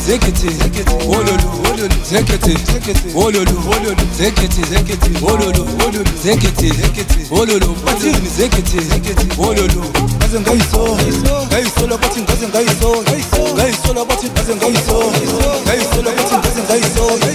zekete, ololo, zekete, ololo, zekete, ololo, zekete, ololo, bathini zekete, ololo, ngaze ngayisola bathi ngaze ngayisola bathi ngaze ngayisola bathi ngaze ngayisola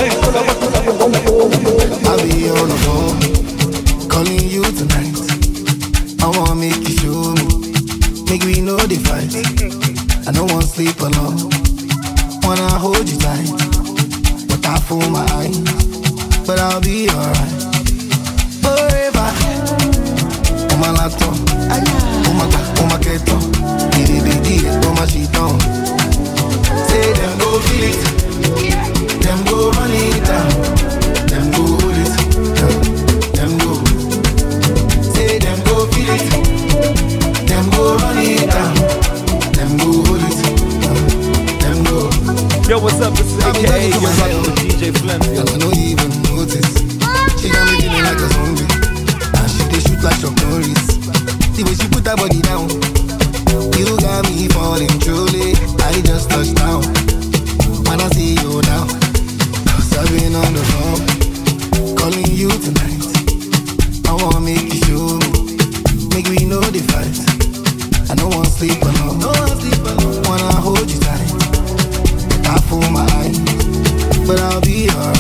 I'll be on the phone, calling you tonight. I wanna make you show me, make we know the fight. I don't wanna sleep alone, wanna hold you tight, but I fool my eyes, but I'll be alright. Forever, on my laptop, on my keto, on my sheet on. Say them go feel it, them go run it down, them go hold it, them go. Say them go feel it, them go run it down, them go hold it, them go. Yo, what's up? This is AKA your brother with DJ Fleming. I don't even notice. She got me feeling like a zombie, and she dey shoot like Chuck Norris. The way she put her body down, you got me falling truly. I just touched down, when I see you now. I've been on the phone, calling you tonight. I wanna make you show me, make we know the fight. I don't wanna sleep alone, wanna hold you tight. I fool my eyes, but I'll be alright.